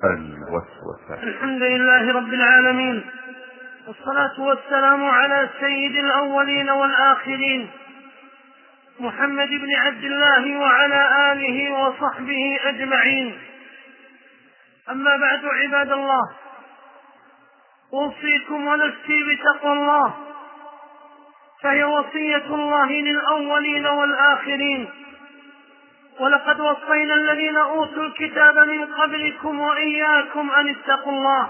الوسوسة. الحمد لله رب العالمين، والصلاة والسلام على سيد الأولين والآخرين محمد بن عبد الله وعلى آله وصحبه أجمعين. أما بعد، عباد الله، أوصيكم ونفسي بتقوى الله، فهي وصية الله للأولين والآخرين. ولقد وصينا الذين أوتوا الكتاب من قبلكم وإياكم أن اتقوا الله.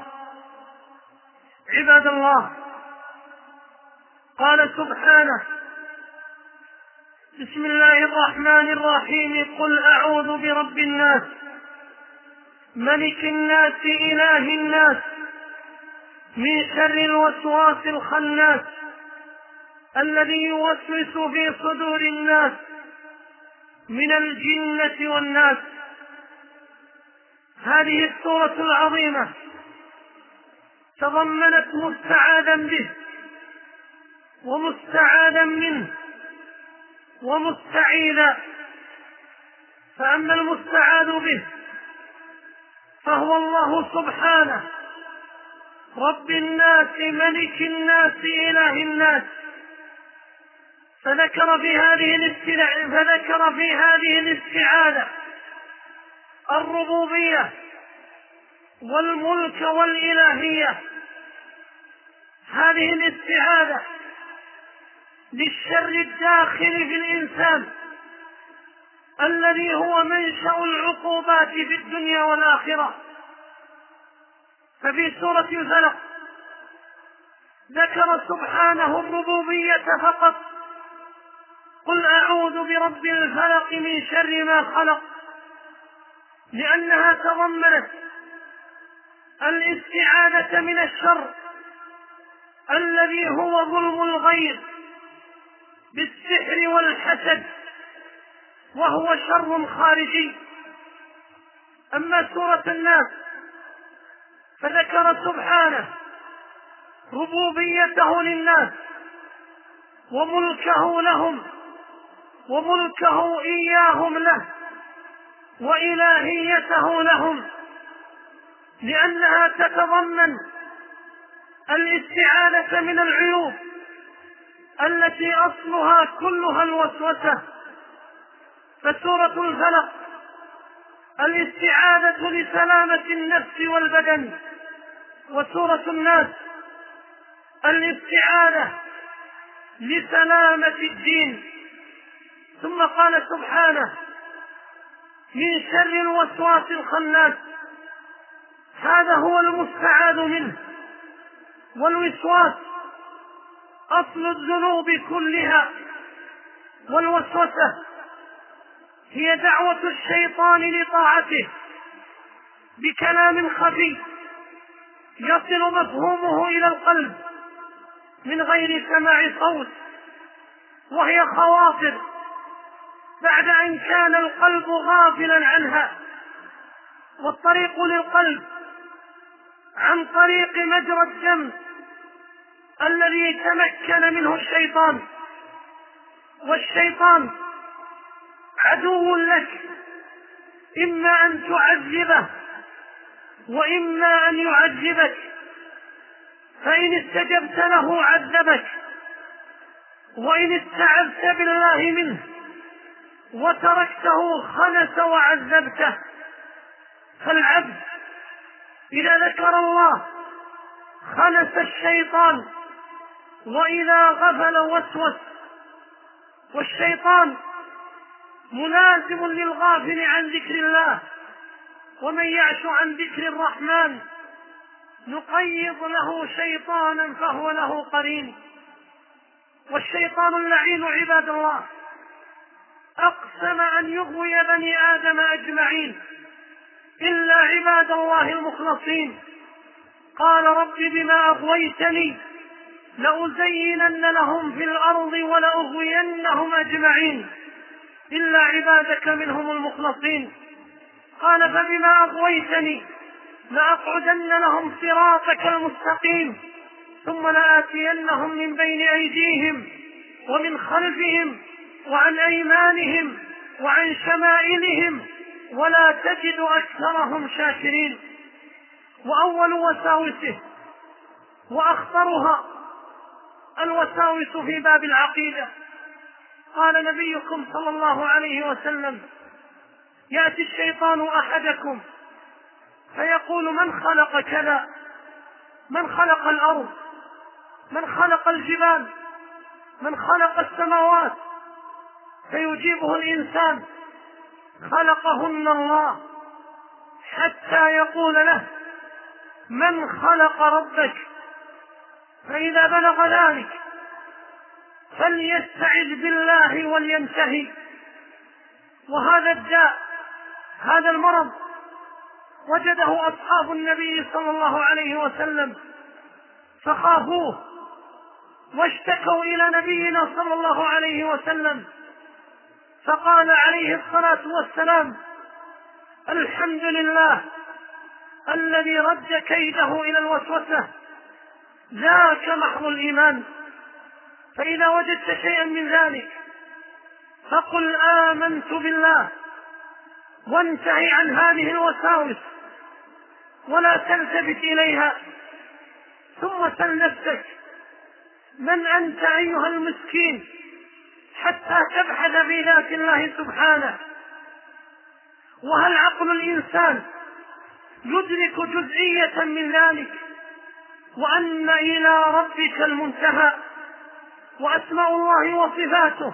عباد الله، قال سبحانه: بسم الله الرحمن الرحيم: قل أعوذ برب الناس، ملك الناس، إله الناس، من شر الوسواس الخناس، الذي يوسوس في صدور الناس من الجنة والناس. هذه السورة العظيمة تضمنت مستعاذا به ومستعاذا منه ومستعيذا. فأما المستعاذ به فهو الله سبحانه، رب الناس، ملك الناس، إله الناس. فذكر في هذه الاستعاذة الربوبية والملك والإلهية. هذه الاستعاذة للشر الداخل في الإنسان الذي هو منشأ العقوبات في الدنيا والآخرة. ففي سورة الفلق ذكر سبحانه الربوبية فقط: قل أعوذ برب الفلق من شر ما خلق، لأنها تضمنت الاستعاذة من الشر الذي هو ظلم الغير بالسحر والحسد، وهو شر خارجي. أما سورة الناس فذكر سبحانه ربوبيته للناس وملكه لهم وملكه إياهم له وإلهيته لهم، لأنها تتضمن الاستعاذة من العيوب التي أصلها كلها الوسوسة. فسورة الفلق الاستعاذة لسلامة النفس والبدن، وسورة الناس الاستعاذة لسلامة الدين. ثم قال سبحانه: من شر الوسواس الخناس. هذا هو المستعاذ منه. والوسواس أصل الذنوب كلها، والوسوسة هي دعوة الشيطان لطاعته بكلام خفي يصل مفهومه إلى القلب من غير سماع صوت، وهي خواطر بعد أن كان القلب غافلا عنها. والطريق للقلب عن طريق مجرى الدم الذي تمكن منه الشيطان. والشيطان عدو لك، إما أن تعذبه وإما أن يعذبك. فإن استجبت له عذبك، وإن استعذت بالله منه وتركته خنس وعذبته. فالعبد إذا ذكر الله خنس الشيطان، وإذا غفل وسوس. والشيطان ملازم للغافل عن ذكر الله، ومن يعش عن ذكر الرحمن نقيض له شيطانا فهو له قرين. والشيطان اللعين عباد الله أقسم أن يغوي بني آدم أجمعين إلا عباد الله المخلصين. قال: رب بما أغويتني لأزينن لهم في الأرض ولأغوينهم أجمعين إلا عبادك منهم المخلصين. قال: فبما أغويتني لأقعدن لهم صراطك المستقيم ثم لآتينهم من بين أيديهم ومن خلفهم وعن أيمانهم وعن شمائلهم ولا تجد أكثرهم شاكرين. وأول وساوسه وأخطرها الوساوس في باب العقيدة. قال نبيكم صلى الله عليه وسلم: يأتي الشيطان أحدكم فيقول: من خلق كذا؟ من خلق الأرض؟ من خلق الجبال؟ من خلق السماوات؟ فيجيبه الإنسان: خلقهن الله، حتى يقول له: من خلق ربك؟ فإذا بلغ ذلك فليستعذ بالله ولينتهي. وهذا الداء، هذا المرض، وجده أصحاب النبي صلى الله عليه وسلم فخافوه واشتكوا إلى نبينا صلى الله عليه وسلم، فقال عليه الصلاة والسلام: الحمد لله الذي رد كيده إلى الوسوسة، ذاك محض الإيمان. فإذا وجدت شيئا من ذلك فقل: آمنت بالله، وانتهي عن هذه الوساوس ولا تلتفت إليها. ثم سل نفسك: من أنت أيها المسكين حتى تبحث في ذات الله سبحانه؟ وهل عقل الإنسان يدرك جزئية من ذلك؟ وأن إلى ربك المنتهى. وأسماء الله وصفاته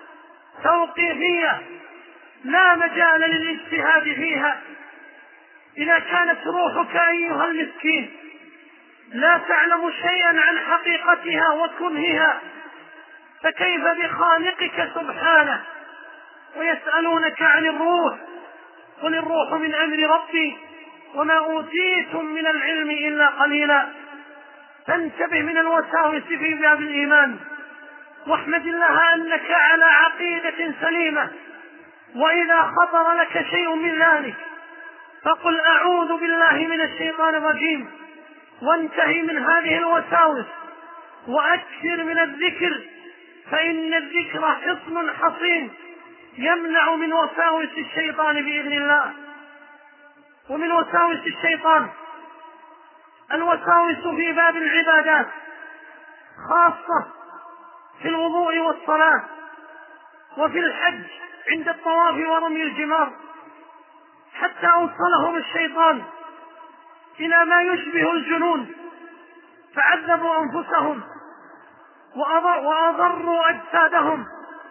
توقيفية لا مجال للاجتهاد فيها. إذا كانت روحك أيها المسكين لا تعلم شيئا عن حقيقتها وكنهها، فكيف بخالقك سبحانه؟ ويسألونك عن الروح، قل الروح من أمر ربي وما أوتيتم من العلم إلا قليلا. فانتبه من الوساوس في باب الإيمان، واحمد الله أنك على عقيدة سليمة. وإذا خطر لك شيء من ذلك فقل: أعوذ بالله من الشيطان الرجيم، وانتهي من هذه الوساوس، وأكثر من الذكر، فإن الذكر حصن حصين يمنع من وساوس الشيطان بإذن الله. ومن وساوس الشيطان الوساوس في باب العبادات، خاصة في الوضوء والصلاة، وفي الحج عند الطواف ورمي الجمار، حتى أوصلهم الشيطان إلى ما يشبه الجنون، فعذبوا أنفسهم وأضروا أجسادهم.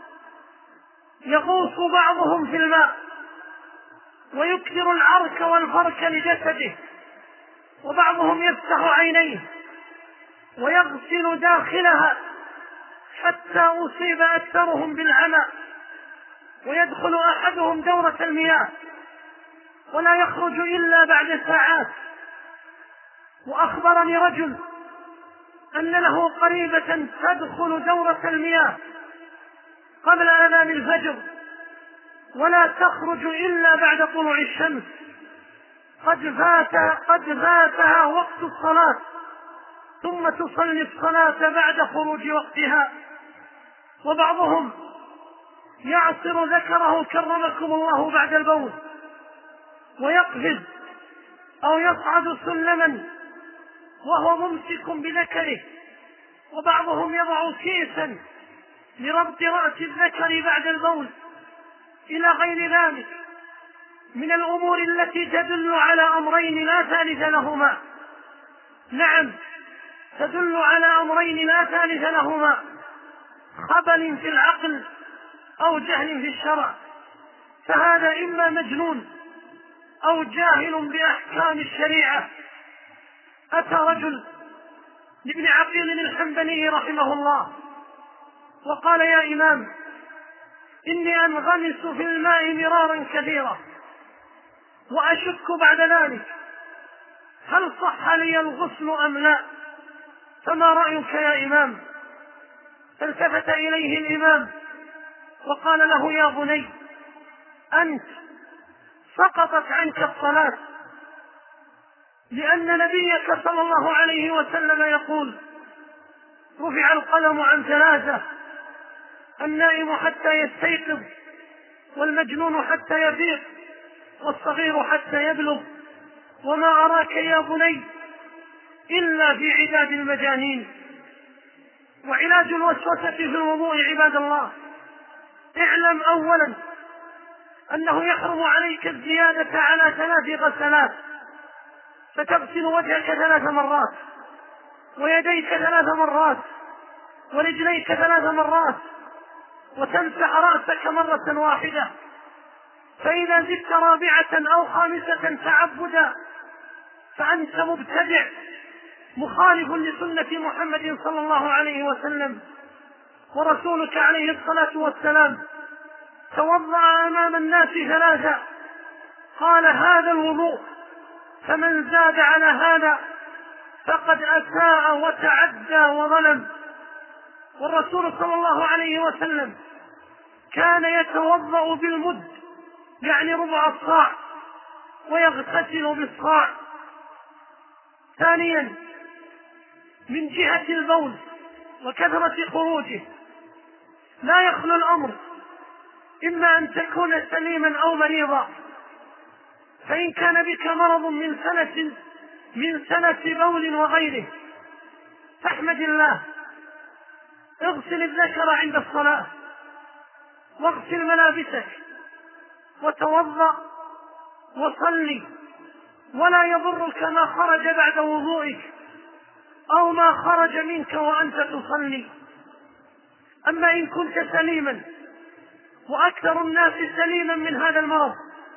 يغوص بعضهم في الماء ويكثر العرك والفرك لجسده، وبعضهم يفتح عينيه ويغسل داخلها حتى أصيب أكثرهم بالعمى، ويدخل أحدهم دورة المياه ولا يخرج إلا بعد ساعات. وأخبرني رجل أن له قريبة تدخل دورة المياه قبل أذان الفجر ولا تخرج إلا بعد طلوع الشمس، قد فاتها وقت الصلاة، ثم تصلي الصلاة بعد خروج وقتها. وبعضهم يعصر ذكره كرمكم الله بعد البول ويقفز أو يصعد سلما وهو ممسك بذكره، وبعضهم يضع كيسا لربط رأس الذكر بعد البول، إلى غير ذلك من الأمور التي تدل على أمرين لا ثالث لهما. نعم، تدل على أمرين لا ثالث لهما: خبل في العقل أو جهل في الشرع. فهذا إما مجنون أو جاهل بأحكام الشريعة. أتى رجل لابن عقيل الحنبلي رحمه الله وقال: يا إمام، إني أنغمس في الماء مرارا كثيرا وأشك بعد ذلك هل صح لي الغسل أم لا، فما رأيك يا إمام؟ فالتفت إليه الإمام وقال له: يا بني، أنت سقطت عنك الصلاة، لأن نبيك صلى الله عليه وسلم يقول: رفع القلم عن ثلاثة: النائم حتى يستيقظ، والمجنون حتى يفيق، والصغير حتى يبلغ. وما أراك يا بني إلا في عداد المجانين. وعلاج الوسوسة في الوضوء عباد الله: اعلم أولا أنه يحرم عليك الزيادة على 3 غسلات، فتغسل وجهك 3 مرات، ويديك 3 مرات، ورجليك 3 مرات، وتمسح رأسك مرة واحدة. فإذا زدت 4 أو 5 تعبدا فأنت مبتدع مخالف لسنة محمد صلى الله عليه وسلم. ورسولك عليه الصلاة والسلام توضأ أمام الناس 3، قال: هذا الوضوء، فمن زاد على هذا فقد أساء وتعدى وظلم. والرسول صلى الله عليه وسلم كان يتوضأ بالمد، يعني ربع الصاع، ويغتسل بالصاع. ثانيا، من جهة البول وكثرة خروجه لا يخلو الأمر إما أن تكون سليما أو مريضا. فإن كان بك مرض من سنة بول وغيره فاحمد الله، اغسل الذكر عند الصلاة، واغسل ملابسك، وتوضأ وصلي، ولا يضرك ما خرج بعد وضوئك أو ما خرج منك وأنت تصلي. أما إن كنت سليما، وأكثر الناس سليما من هذا المرض،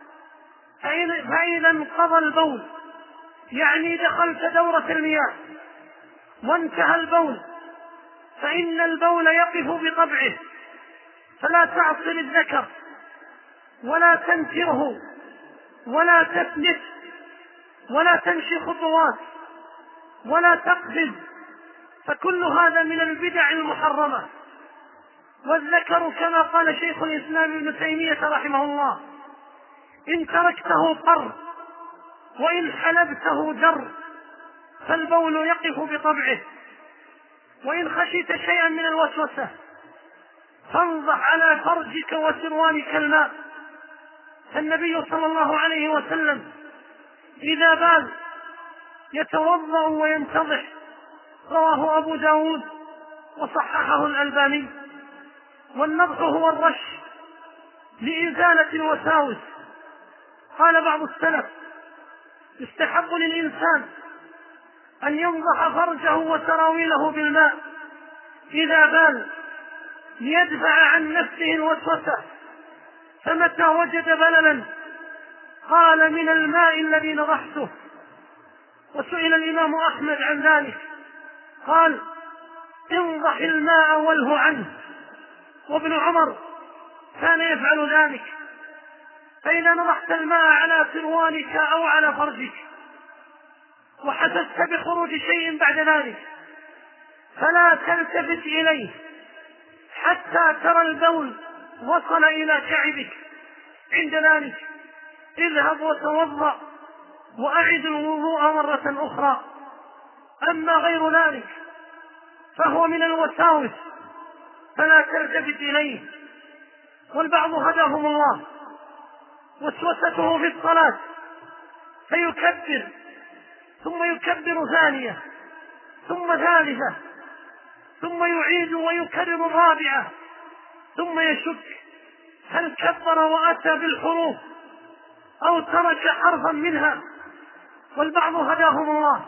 فإذا انقضى البول، يعني دخلت دورة المياه وانتهى البول، فإن البول يقف بطبعه، فلا تعصر الذكر ولا تنكره ولا تثلث ولا تمشي خطوات ولا تقفز، فكل هذا من البدع المحرمة. والذكر كما قال شيخ الإسلام ابن تيمية رحمه الله: إن تركته قر وإن حلبته در، فالبول يقف بطبعه. وإن خشيت شيئا من الوسوسة فانضح على فرجك وسروالك الماء، فالنبي صلى الله عليه وسلم إذا بال يتوضأ وينتضح، رواه أبو داود وصححه الألباني. والنضح هو الرش لإزالة الوساوس. قال بعض السلف: يستحب للإنسان أن ينضح فرجه وسراويله بالماء إذا بال ليدفع عن نفسه الوسوسة، فمتى وجد بللا قال: من الماء الذي نضحته. وسئل الإمام أحمد عن ذلك قال: انضح الماء واله عنه. وابن عمر كان يفعل ذلك. فإذا نضحت الماء على سروالك أو على فرجك وحسست بخروج شيء بعد ذلك فلا تلتفت إليه حتى ترى البول وصل إلى كعبك، عند ذلك اذهب وتوضأ وأعد الوضوء مرة أخرى. أما غير ذلك فهو من الوساوس فلا تلتفت إليه. والبعض هداهم الله وسوسته في الصلاة فيكبر، ثم يكبر ثانية، ثم ثالثة، ثم يعيد ويكرر الرابعة، ثم يشك هل كبر وأتى بالحروف أو ترك حرفا منها. والبعض هداهم الله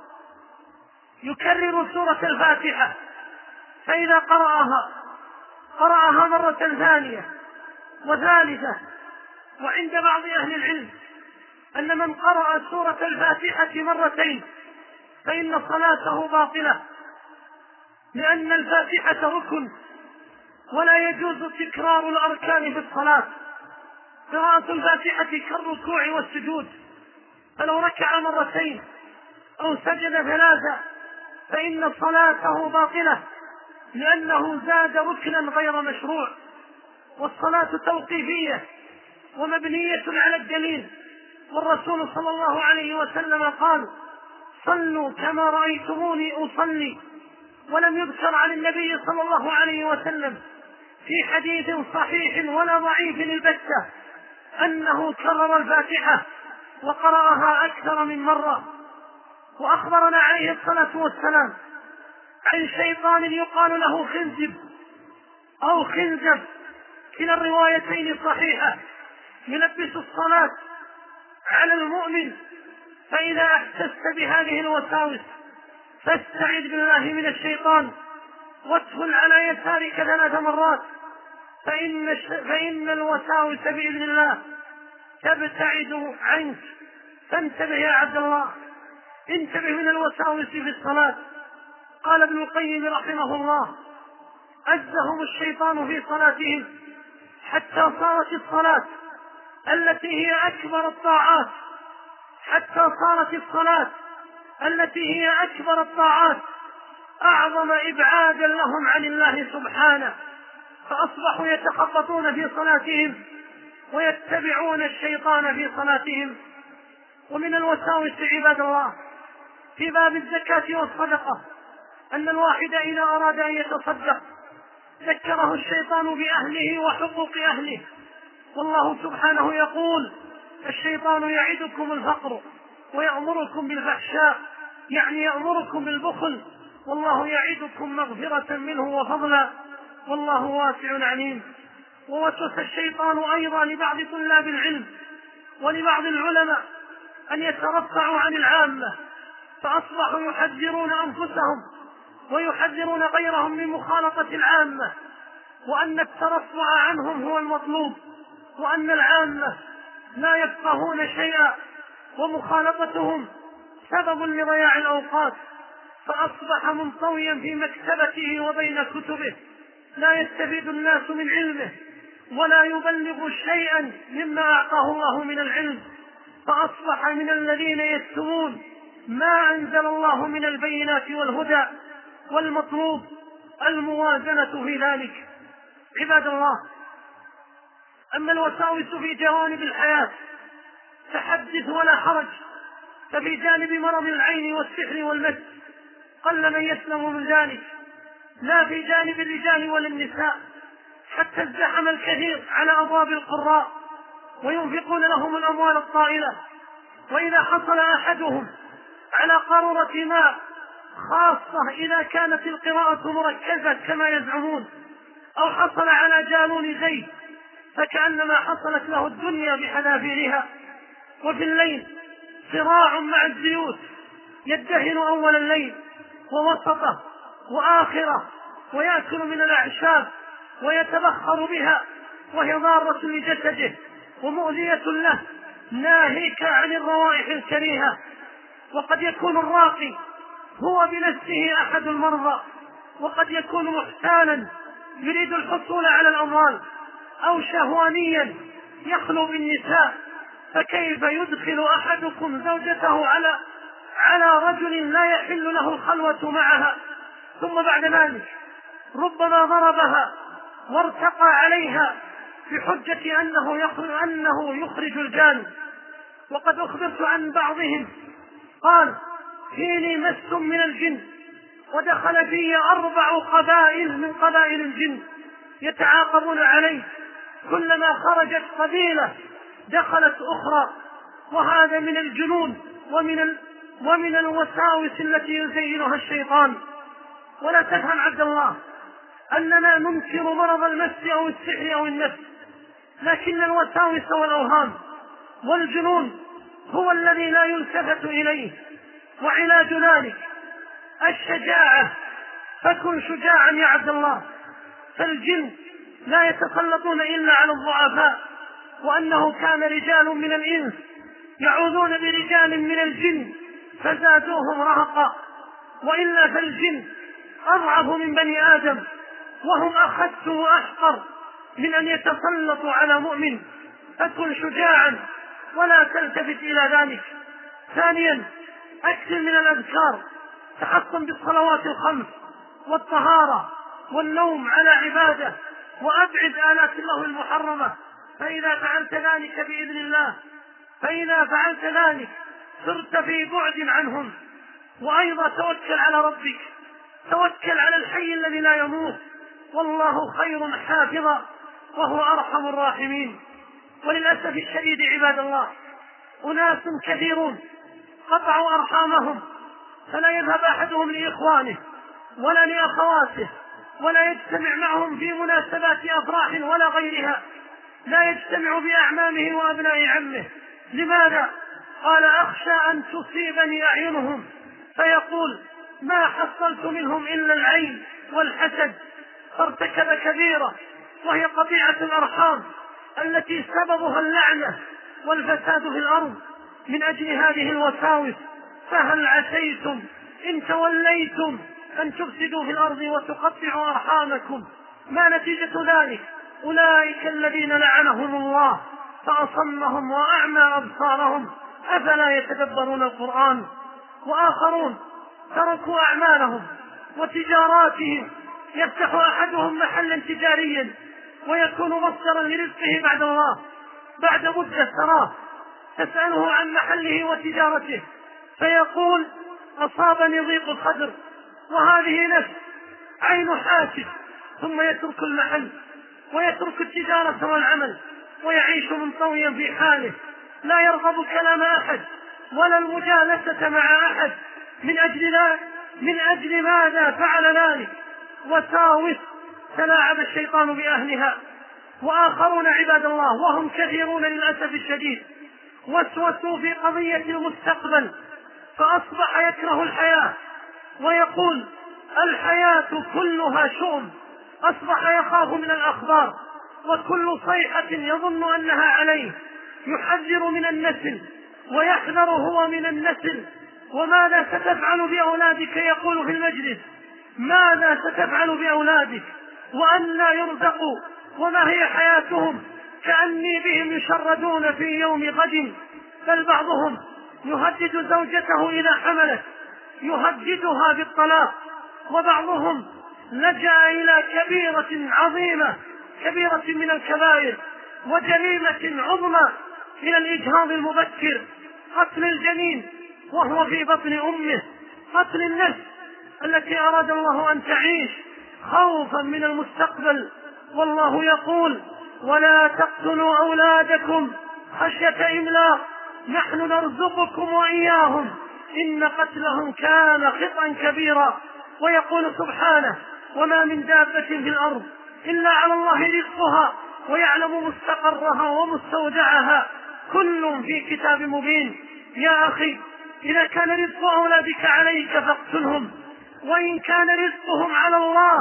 يكرر سورة الفاتحة، فإذا قرأها مرة ثانية وثالثة. وعند بعض أهل العلم أن من قرأ سورة الفاتحة مرتين فإن صلاته باطلة، لأن الفاتحة ركن ولا يجوز تكرار الأركان في الصلاة. قراءة الفاتحة كالركوع والسجود، فلو ركع مرتين أو سجد 3 فإن صلاته باطلة، لأنه زاد ركنا غير مشروع. والصلاة توقيفية ومبنية على الدليل، والرسول صلى الله عليه وسلم قال: صلوا كما رأيتموني أصلي. ولم يذكر عن النبي صلى الله عليه وسلم في حديث صحيح ولا ضعيف البتة أنه كرر الفاتحة وقرأها أكثر من مرة. وأخبرنا عليه الصلاة والسلام عن شيطان يقال له خنزب أو خنزب، كلا الروايتين صحيحة، يلبس الصلاة على المؤمن. فإذا أحسست بهذه الوساوس فاستعذ بالله من الشيطان، وادخل على يسارك 3 مرات، فإن الوساوس بإذن الله تبتعد عنك. فانتبه يا عبد الله، انتبه من الوساوس في الصلاة. قال ابن القيم رحمه الله: أزهم الشيطان في صلاتهم حتى صارت الصلاة التي هي أكبر الطاعات، أعظم إبعادا لهم عن الله سبحانه، فأصبحوا يتخبطون في صلاتهم ويتبعون الشيطان في صلاتهم. ومن الوساوس عباد الله في باب الزكاة والصدقة أن الواحد إذا أراد أن يتصدق ذكره الشيطان بأهله وحقوق أهله، والله سبحانه يقول: الشيطان يعدكم الفقر ويأمركم بالفحشاء، يعني يأمركم بالبخل، والله يعدكم مغفرة منه وفضلا، والله واسع عليم. ووسوس الشيطان أيضا لبعض طلاب العلم ولبعض العلماء أن يترفعوا عن العامة، فأصبحوا يحذرون أنفسهم ويحذرون غيرهم من مخالطة العامة، وأن الترفع عنهم هو المطلوب، وأن العامة لا يفقهون شيئا، ومخالطتهم سبب لضياع الأوقات. فأصبح منطويا في مكتبته وبين كتبه، لا يستفيد الناس من علمه ولا يبلغ شيئا مما أعطاه الله من العلم، فأصبح من الذين يكتمون ما أنزل الله من البينات والهدى، والمطلوب الموازنة في ذلك. عباد الله، أما الوساوس في جوانب الحياة فحدث ولا حرج. ففي جانب مرض العين والسحر والمس قل من يسلم من ذلك، لا في جانب الرجال ولا النساء، حتى ازدحم الكثير على أبواب القراء وينفقون لهم الأموال الطائلة، وإذا حصل أحدهم على قارورة ماء، خاصة إذا كانت القراءة مركزة كما يزعمون، أو حصل على جالون زيت، فكأنما حصلت له الدنيا بحذافيرها. وفي الليل صراع مع الزيوت، يدهن أول الليل ووسطه وآخره، ويأكل من الأعشاب ويتبخر بها، وهي ضارة لجسده ومؤذية له، ناهيك عن الروائح الكريهة. وقد يكون الراقي هو بنفسه أحد المرضى، وقد يكون محتالا يريد الحصول على الأموال، أو شهوانيا يخلو بالنساء، فكيف يدخل أحدكم زوجته على رجل لا يحل له الخلوة معها، ثم بعد ذلك ربما ضربها وارتقى عليها بحجة أنه يخرج الجان. وقد أخبرت عن بعضهم قال: فيني مس من الجن، ودخل في 4 قبائل من قبائل الجن يتعاقبون عليه، كلما خرجت قبيلة دخلت أخرى. وهذا من الجنون ومن الوساوس التي يزينها الشيطان. ولا تفهم عبد الله أننا ننكر مرض المس أو السحر أو النفس، لكن الوساوس والأوهام والجنون هو الذي لا يلتفت إليه. وعلاج ذلك الشجاعة، فكن شجاعا يا عبد الله، فالجن لا يتسلطون إلا على الضعفاء، وأنه كان رجال من الإنس يعوذون برجال من الجن فزادوهم رهقا، وإلا فالجن أضعف من بني آدم، وهم أخس وأحقر من أن يتسلطوا على مؤمن. فكن شجاعا ولا تلتفت إلى ذلك. ثانيا، أكثر من الأذكار، تحصن بالصلوات الخمس والطهارة والنوم على عبادة، وأبعد آلات الله المحرمة. فإذا فعلت ذلك صرت في بعد عنهم. وأيضا توكل على ربك، توكل على الحي الذي لا يموت، والله خير حافظا وهو أرحم الراحمين. وللأسف الشديد عباد الله، أناس كثيرون قطعوا أرحامهم، فلا يذهب أحدهم لإخوانه ولا لأخواته ولا يجتمع معهم في مناسبات أفراح ولا غيرها، لا يجتمع بأعمامه وأبناء عمه. لماذا؟ قال: أخشى أن تصيبني أعينهم فيقول: ما حصلت منهم إلا العين والحسد. فارتكب كبيرة، وهي قطيعة الأرحام التي سببها اللعنة والفساد في الأرض من أجل هذه الوساوس. فهل عسيتم إن توليتم أن تفسدوا في الأرض وتقطعوا أرحامكم؟ ما نتيجة ذلك؟ أولئك الذين لعنهم الله فأصمهم وأعمى أبصارهم أفلا يتدبرون القرآن. وآخرون تركوا أعمالهم وتجاراتهم، يفتح أحدهم محلا تجاريا ويكون مصدرا لرزقه بعد الله، بعد مدة تراه تسأله عن محله وتجارته فيقول: أصابني ضيق الصدر، وهذه نفس عين حاسد. ثم يترك المحل ويترك التجارة والعمل ويعيش منطويا في حاله، لا يرغب كلام أحد ولا المجالسة مع أحد. من أجل ماذا فعل ذلك؟ وساوس تلاعب الشيطان بأهلها. وآخرون عباد الله وهم كثيرون للأسف الشديد وسوسوا في قضية المستقبل، فأصبح يكره الحياة ويقول: الحياة كلها شؤم. أصبح يخاف من الأخبار، وكل صيحة يظن أنها عليه يحذر من النسل ويحذر هو من النسل. وماذا ستفعل بأولادك؟ يقول في المجلس: ماذا ستفعل بأولادك؟ وأنى يرزقوا؟ وما هي حياتهم؟ كأني بهم يشردون في يوم غد. بل بعضهم يهدد زوجته إذا حملت، يهددها بالطلاق. وبعضهم لجأ إلى كبيرة عظيمة، كبيرة من الكبائر وجريمة عظمى، إلى الإجهاض المبكر، قتل الجنين وهو في بطن أمه، قتل النفس التي أراد الله أن تعيش خوفا من المستقبل. والله يقول: ولا تقتلوا أولادكم خشية إملاق نحن نرزقكم وإياهم إن قتلهم كان خطأ كبيرا. ويقول سبحانه: وما من دابة في الأرض إلا على الله رزقها ويعلم مستقرها ومستودعها كل في كتاب مبين. يا أخي، إذا كان رزق أولادك عليك فاقتلهم، وإن كان رزقهم على الله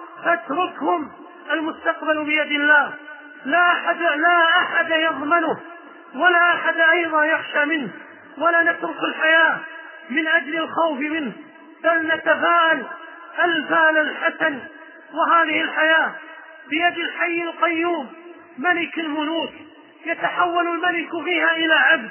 فاتركهم. المستقبل بيد الله، لا أحد يضمنه ولا أحد أيضا يخشى منه، ولا نترك الحياة من أجل الخوف منه، بل نتفاءل الفال الحسن. وهذه الحياة بيد الحي القيوم ملك الملوك، يتحول الملك فيها إلى عبد،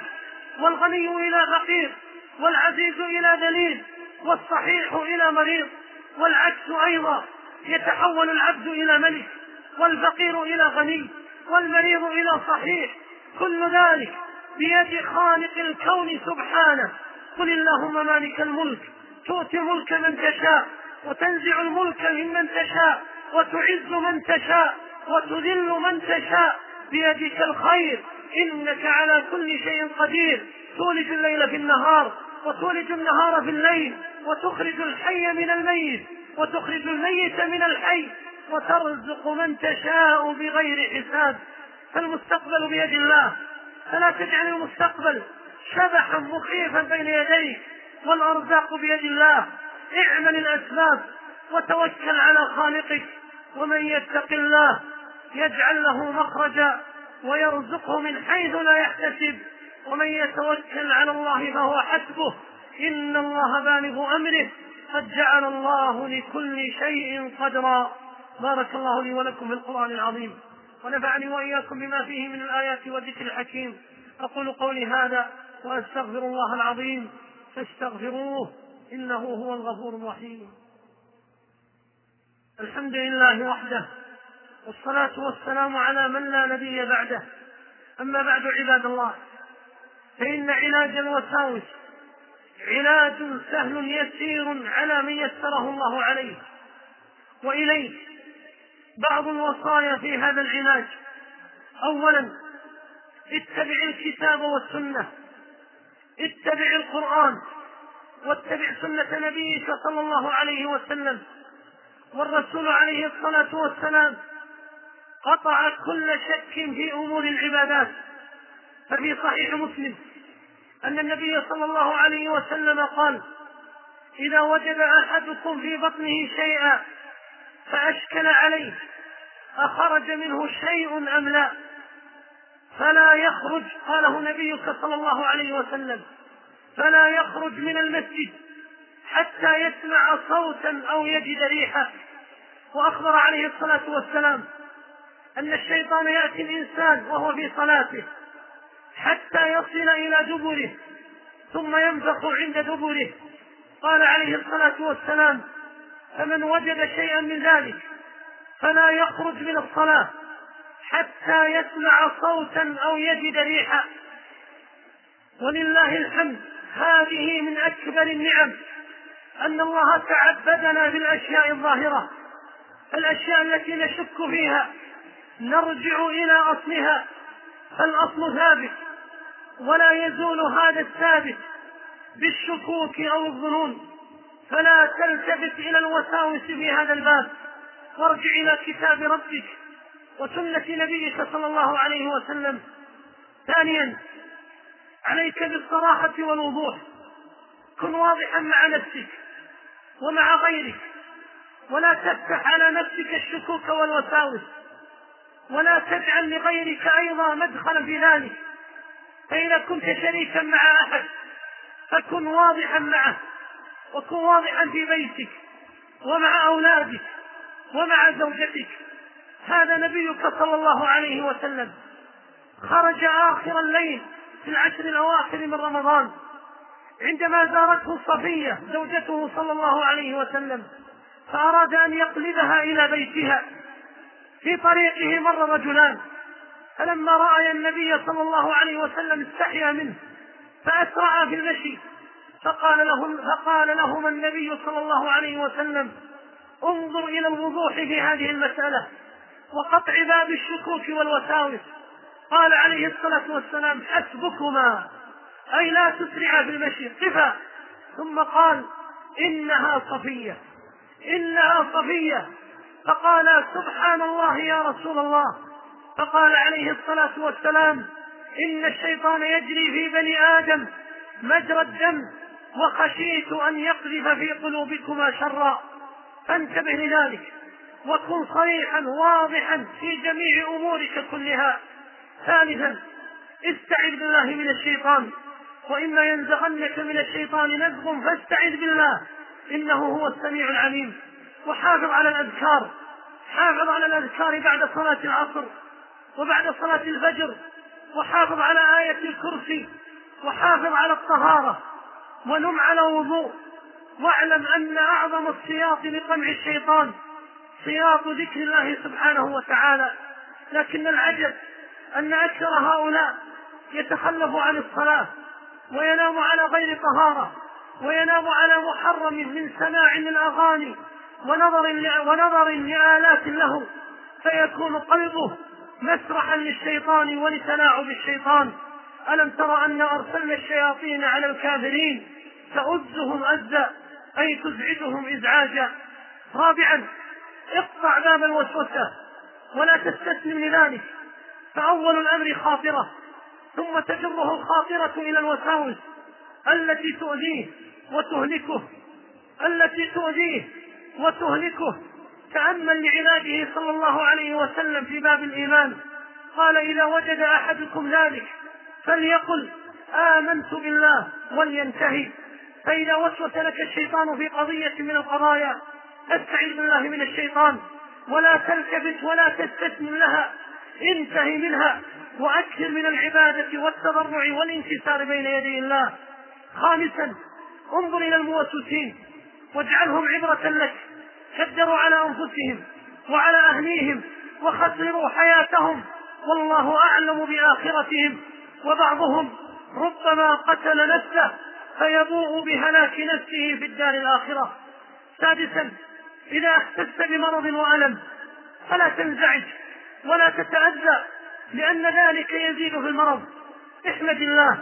والغني إلى فقير، والعزيز إلى ذليل، والصحيح إلى مريض، والعكس أيضا، يتحول العبد إلى ملك، والفقير إلى غني، والمريض إلى صحيح. كل ذلك بيد خالق الكون سبحانه. قل اللهم مالك الملك تؤتي الملك من تشاء وتنزع الملك ممن تشاء وتعز من تشاء وتذل من تشاء، بيدك الخير إنك على كل شيء قدير. تولج الليل في النهار وتولج النهار في الليل، وتخرج الحي من الميت وتخرج الميت من الحي، وترزق من تشاء بغير حساب. فالمستقبل بيد الله، فلا تجعل المستقبل شبحا مخيفا بين يديك، والأرزاق بيد الله. اعمل الأسباب وتوكل على خالقك، ومن يتق الله يجعل له مخرجا ويرزقه من حيث لا يحتسب، ومن يتوكل على الله فهو حسبه، إن الله بالغ أمره قد جعل الله لكل شيء قدرا. بارك الله لي ولكم في القرآن العظيم، ونفعني وإياكم بما فيه من الآيات والذكر الحكيم. أقول قولي هذا وأستغفر الله العظيم فاستغفروه إنه هو الغفور الرحيم. الحمد لله وحده، والصلاة والسلام على من لا نبي بعده. أما بعد عباد الله، فإن علاج الوساوس علاج سهل يسير على من يسره الله عليه. وإليه بعض الوصايا في هذا العلاج. أولا، اتبع الكتاب والسنة اتبع القرآن واتبع سنة نبيك صلى الله عليه وسلم. والرسول عليه الصلاة والسلام قطع كل شك في أمور العبادات، ففي صحيح مسلم أن النبي صلى الله عليه وسلم قال: إذا وجد أحدكم في بطنه شيئا فأشكل عليه أخرج منه شيء أم لا فلا يخرج، قاله نبيك صلى الله عليه وسلم، فلا يخرج من المسجد حتى يسمع صوتا أو يجد ريحا. وأخبر عليه الصلاة والسلام أن الشيطان يأتي الإنسان وهو في صلاته حتى يصل إلى دبره ثم ينفخ عند دبره. قال عليه الصلاة والسلام: فمن وجد شيئا من ذلك فلا يخرج من الصلاة حتى يسمع صوتا أو يجد ريحا. ولله الحمد، هذه من أكبر النعم أن الله تعبدنا بالأشياء الظاهرة. الأشياء التي نشك فيها نرجع إلى أصلها، فالأصل ثابت ولا يزول هذا الثابت بالشكوك أو الظنون. فلا تلتفت إلى الوساوس في هذا الباب، وارجع إلى كتاب ربك وسنة نبيك صلى الله عليه وسلم. ثانيا، عليك بالصراحة والوضوح. كن واضحا مع نفسك ومع غيرك، ولا تفتح على نفسك الشكوك والوساوس، ولا تجعل لغيرك أيضا مدخلا في ذلك. فإذا كنت شريكا مع أحد فكن واضحا معه، وكن واضحا في بيتك ومع أولادك ومع زوجتك. هذا نبيك صلى الله عليه وسلم خرج آخر الليل في العشر الأواخر من رمضان عندما زارته صفية زوجته صلى الله عليه وسلم، فأراد أن يقلبها إلى بيتها. في طريقه مر رجلان، فلما رأى النبي صلى الله عليه وسلم استحيا منه فأسرع في المشي، فقال لهما النبي صلى الله عليه وسلم: انظر إلى الوضوح في هذه المسألة وقطع باب الشكوك والوساوس. قال عليه الصلاة والسلام: حسبكما، أي لا تسرعا في المشي، قفا. ثم قال: إنها صفية، إنها صفية. فقال: سبحان الله يا رسول الله. فقال عليه الصلاة والسلام: إن الشيطان يجري في بني آدم مجرى الدم، وخشيت أن يقذف في قلوبكما شرا، فانتبه لذلك وكن صريحا واضحا في جميع أمورك كلها. ثالثا، استعذ بالله من الشيطان، وإما ينزغنك من الشيطان نزغ فاستعذ بالله إنه هو السميع العليم. وحافظ على الأذكار، حافظ على الأذكار بعد صلاة العصر وبعد صلاة الفجر، وحافظ على آية الكرسي، وحافظ على الطهارة، ونم على وضوء. واعلم أن أعظم السياط لقمع الشيطان سياط ذكر الله سبحانه وتعالى. لكن العجب أن أكثر هؤلاء يتخلف عن الصلاة وينام على غير طهارة، وينام على محرم من سماع للأغاني ونظر لآلات له، فيكون قلبه مسرحا للشيطان ولتلاعب الشيطان. ألم تر أن أرسلنا الشياطين على الكافرين تؤزهم أزا، أي تزعجهم إزعاجا. رابعا، اقطع باب الوسوسة ولا تستسلم لذلك، فأول الأمر خاطرة، ثم تجره الخاطرة إلى الوساوس التي تؤذيه وتهلكه. تأمل لعلاجه صلى الله عليه وسلم في باب الإيمان، قال: إذا وجد أحدكم ذلك فليقل آمنت بالله ولينتهي. فإذا وسوس لك الشيطان في قضية من القضايا فاستعذ بالله من الشيطان، ولا تلتفت ولا تستسلم لها، انتهي منها وأكثر من العبادة والتضرع والانكسار بين يدي الله. خامسا، انظر إلى الموسوسين واجعلهم عبرة لك، كدروا على أنفسهم وعلى أهليهم وخسروا حياتهم، والله أعلم بآخرتهم، وبعضهم ربما قتل نفسه فيبوء بهلاك نفسه في الدار الآخرة. سادسا، إذا احسست بمرض وألم فلا تنزعج ولا تتأذى، لأن ذلك يزيد في المرض. احمد الله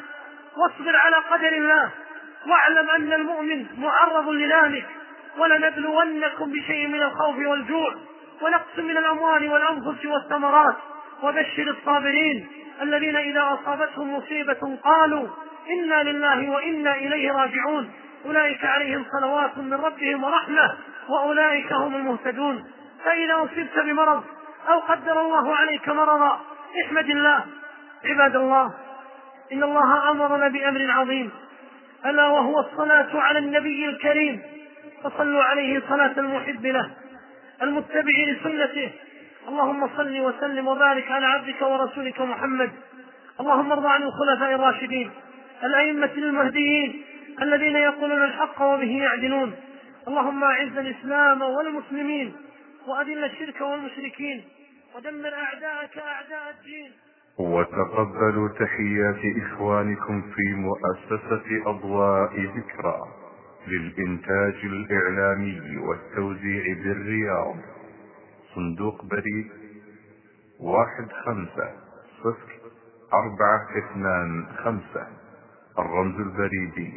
واصبر على قدر الله، واعلم أن المؤمن معرض لذلك. ولنبلونكم بشيء من الخوف والجوع ونقص من الأموال والأنفس والثمرات وبشر الصابرين الذين إذا أصابتهم مصيبة قالوا إنا لله وإنا إليه راجعون أولئك عليهم صلوات من ربهم ورحمة وأولئك هم المهتدون. فإذا أصبت بمرض أو قدر الله عليك مرضا احمد الله. عباد الله، إن الله أمرنا بأمر عظيم، ألا وهو الصلاة على النبي الكريم، فصلوا عليه صلاة المحب له المتبع لسنته. اللهم صل وسلم وبارك على عبدك ورسولك محمد. اللهم ارض عن الخلفاء الراشدين الأئمة المهديين الذين يقولون الحق وبه يعدلون. اللهم أعز الإسلام والمسلمين وأذل الشرك والمشركين ودمر أعداءك أعداء الدين. وتقبلوا تحيات إخوانكم في مؤسسة أضواء ذكرى للإنتاج الإعلامي والتوزيع بالرياض، صندوق بريد 150-425، الرمز البريدي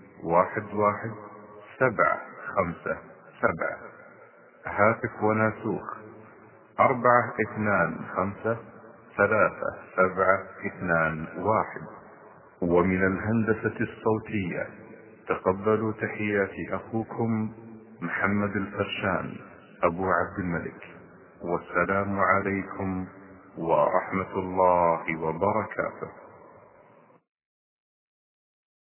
11757، هاتف وناسوخ 425-3721. ومن الهندسة الصوتية تقبلوا تحيات أخوكم محمد الفرشان أبو عبد الملك، والسلام عليكم ورحمة الله وبركاته.